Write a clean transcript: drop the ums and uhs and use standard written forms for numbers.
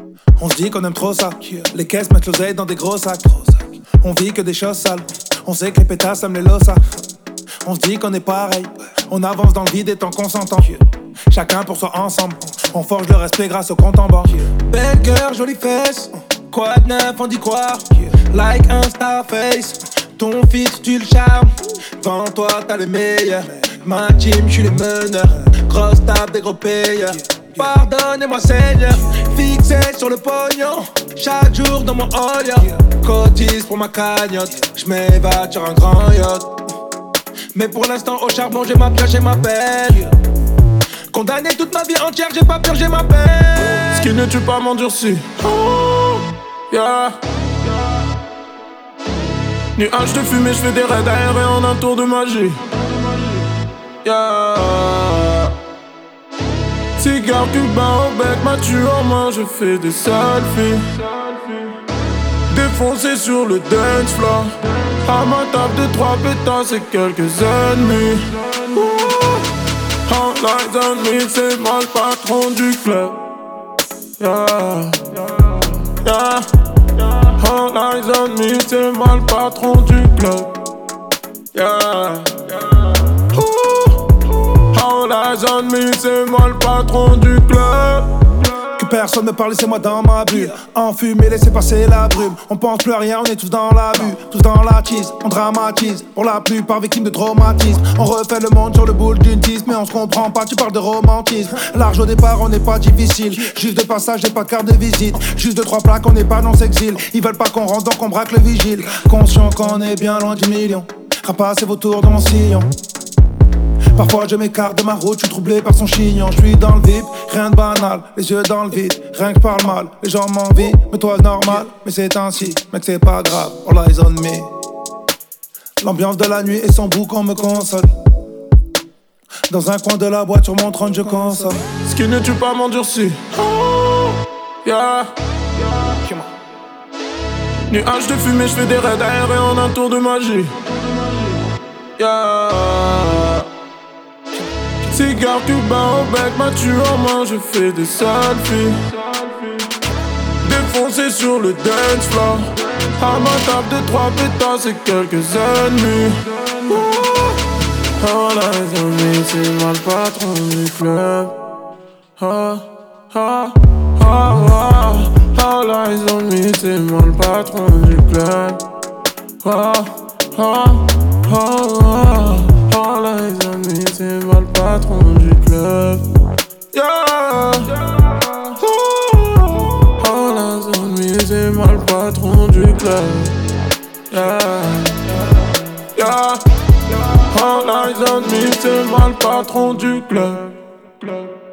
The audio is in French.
On se dit qu'on aime trop ça. Les caisses mettent l'oseille dans des gros sacs. On vit que des choses sales. On sait que les pétasses aiment les lossas. On se dit qu'on est pareil. On avance dans le vide étant consentant. Chacun pour soi ensemble. On forge le respect grâce au compte en banque. Belle girl, jolie fesse. Quoi de neuf, on dit croire. Like un Starface. Ton fils, tu le charmes. Devant toi, t'as les meilleurs. Ma team, j'suis les meneurs. Grosse table, des gros payeurs. Pardonnez-moi Seigneur, fixé sur le pognon. Chaque jour dans mon all, cotise pour ma cagnotte. J'm'évade sur un grand yacht. Mais pour l'instant au charbon j'ai ma pierre, j'ai ma peine. Condamné toute ma vie entière, j'ai pas peur, j'ai ma peine. Ce qui ne tue pas m'endurcit. Oh, yeah. Nuage de fumée, j'fais des raids aériens en un tour de magie. Yeah. Cigare cubain au bec, ma tue en main, je fais des selfies. Défoncé sur le dance floor. À ma table de 3 pétasses et quelques ennemis. All eyes on me, c'est moi le patron du club. Yeah, yeah. All eyes on me, c'est moi le patron du club. Yeah. All eyes on me, c'est moi le patron du club. Que personne ne parle, laissez-moi dans ma bulle. Enfumé, laissez passer la brume. On pense plus à rien, on est tous dans l'abus. Tous dans la cheese, on dramatise. Pour la plupart victimes de traumatisme. On refait le monde sur le boule d'une tisse. Mais on se comprend pas, tu parles de romantisme. Large au départ, on n'est pas difficile. Juste de passage, j'ai pas de carte de visite. Juste de 3 plaques, on n'est pas dans s'exil. Ils veulent pas qu'on rentre, donc on braque le vigile. Conscient qu'on est bien loin du million. Rapassez vos tours dans mon sillon. Parfois je m'écarte de ma route, je suis troublé par son chignon. Je suis dans le vip, rien de banal, les yeux dans le vide. Rien que je parle mal, les gens m'envient, mais toi c'est normal. Mais c'est ainsi, mec c'est pas grave, all eyes on me. L'ambiance de la nuit et son boucan me console. Dans un coin de la boîte sur mon trône je console. Ce qui ne tue pas m'endurcit. Oh, yeah. Nuage de fumée, je fais des raids aériens en un tour de magie. Yeah. Cigare cubain au bec, ma tue en main, je fais des selfies. Défoncé sur le dance floor. À ma table de 3 pétasses et quelques ennemis. All eyes on me, c'est moi le patron du club. Ah, ah, ah, ah. All eyes on me, c'est moi le patron du club. Ah, ah, ah, ah. All eyes on me, c'est moi le patron du club. Yeah. All eyes on me, c'est moi le patron du club. Yeah. Yeah. All eyes on me, c'est moi le patron du club.